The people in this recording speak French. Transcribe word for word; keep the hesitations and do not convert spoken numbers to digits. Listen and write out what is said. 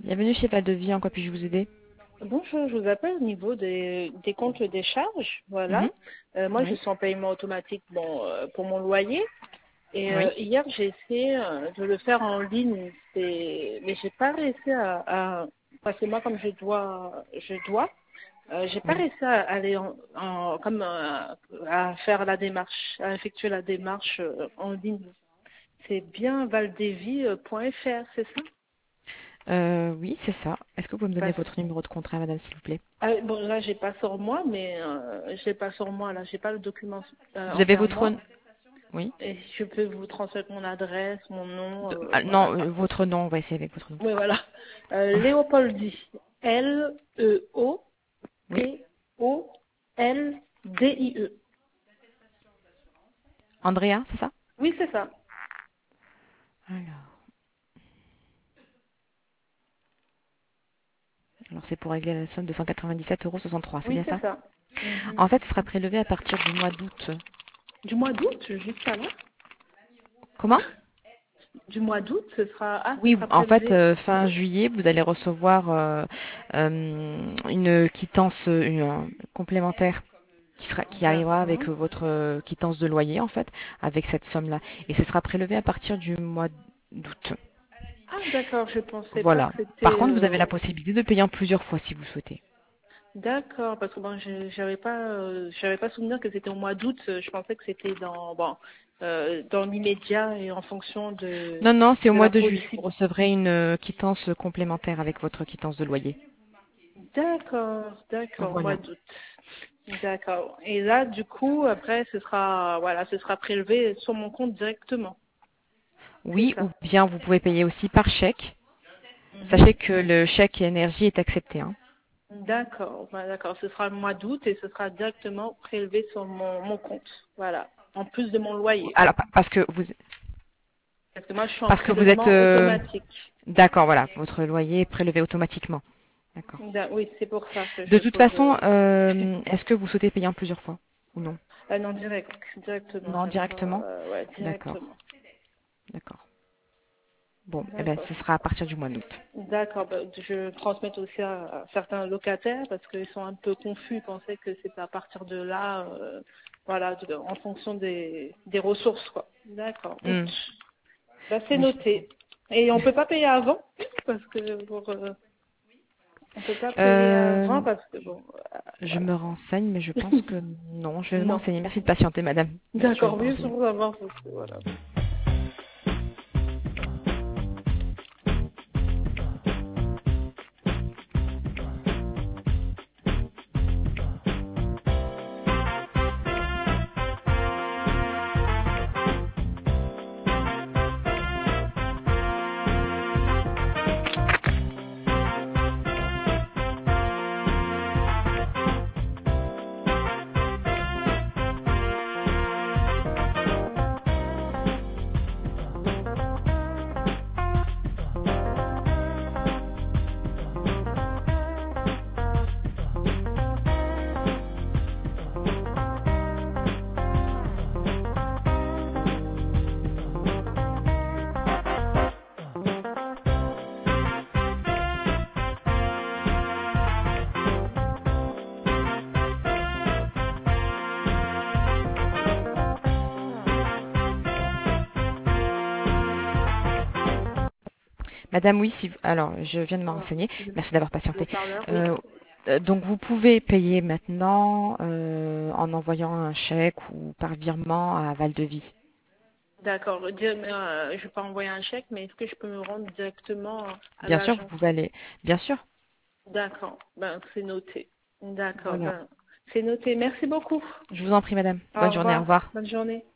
Bienvenue chez Val de Vie, en quoi puis-je vous aider? Bonjour, je vous appelle au niveau des, des comptes des charges. Mhm. Voilà. Euh, moi, je Oui, suis en paiement automatique bon, euh, pour mon loyer. Et euh, oui. hier, j'ai essayé euh, de le faire en ligne, c'est- mais j'ai pas réussi à, à- parce que moi, comme je dois, je dois, euh, j'ai pas Oui. réussi à aller en, en- comme euh, à faire la démarche, à effectuer la démarche euh, en ligne. C'est bien valdevi point f r, c'est ça? Euh, oui, c'est ça. Est-ce que vous pouvez me donner Parce votre numéro de contrat, madame, s'il vous plaît? Ah, bon, là, j'ai pas sur moi, mais euh, j'ai pas sur moi, là, j'ai pas le document euh, Vous avez envers votre... moi. Oui. Et je peux vous transmettre mon adresse, mon nom, De- euh, ah, voilà. non, euh, votre nom, on va essayer avec votre nom. Oui, voilà. Euh, Léopoldi. Oui. L-E-O-P-O-L-D-I-E. Andrea, c'est ça? Oui, c'est ça. Alors, alors c'est pour régler la somme de cent quatre-vingt-dix-sept euros soixante-trois, c'est Oui, bien c'est ça? ça. Mhm. En fait, ce sera prélevé à partir du mois d'août. Du mois d'août jusqu'à là. Comment? Du mois d'août, ce sera, ah, ce Oui, sera en fait, prélevé. euh, fin juillet, vous allez recevoir euh, euh, une quittance euh, une, euh, complémentaire qui sera, qui arrivera avec D'accord. euh, votre euh, quittance de loyer, en fait, avec cette somme-là. Et ce sera prélevé à partir du mois d'août. Ah, d'accord, je pensais pas Voilà. que Par c'était, contre, vous avez euh, la possibilité de payer en plusieurs fois si vous souhaitez. D'accord, parce que bon, je j'avais pas, euh, j'avais pas souvenir que c'était au mois d'août. euh, Je pensais que c'était dans, bon, euh, dans l'immédiat et en fonction de Non, non, c'est au de mois la de juillet. Vous possible. recevrez une euh, quittance complémentaire avec votre quittance de loyer. D'accord, d'accord, mois Voilà. d'août. D'accord. Et là, du coup, après, ce sera, voilà, ce sera prélevé sur mon compte directement. C'est Oui, ou ça. bien vous pouvez payer aussi par chèque. Mhm. Sachez que le chèque énergie est accepté, hein. D'accord, bah, d'accord. Ce sera le mois d'août et ce sera directement prélevé sur mon, mon compte. Voilà. En plus de mon loyer. Alors, pa- parce que vous, Parce que moi, je suis en parce que vous êtes, prélèvement euh, automatique. d'accord, voilà, votre loyer est prélevé automatiquement. D'accord. Da- Oui, c'est pour ça que De je toute pose. façon, euh, euh, est-ce que vous souhaitez payer en plusieurs fois ou non? Ah non, direct, directement, Non, ça sera, directement? euh, ouais, D'accord, directement. d'accord. Bon, eh ben, D'accord. ce sera à partir du mois d'août. D'accord, bah, je transmets aussi à, à certains locataires parce qu'ils sont un peu confus, ils pensaient que c'était à partir de là, euh, voilà, de- en fonction des, des ressources, quoi. D'accord, août. Hmm, Bah, c'est oui, je comprends. noté. Et on peut pas payer avant parce que pour, euh, on peut pas payer avant Euh, parce que bon, euh, je voilà. me renseigne, mais je pense que non. Je vais me Non. renseigner. Merci de patienter, madame. Je vais D'accord, me oui, renseigner. pour avoir, parce que voilà. Madame, oui, si vous- alors je viens de me Oh, renseigner. excusez-moi. Merci d'avoir Le patienté. haut-parleur, oui. Euh, euh, donc vous pouvez payer maintenant euh, en envoyant un chèque ou par virement à Val-de-Vie. D'accord. Dire- mais, euh, je vais pas envoyer un chèque, mais est-ce que je peux me rendre directement à Bien sûr, vous l'agence? pouvez aller. Bien sûr. D'accord. Ben, c'est noté. D'accord. Voilà. Ben, c'est noté. Merci beaucoup. Je vous en prie, madame. Au Bonne journée. Au revoir. revoir. Bonne journée.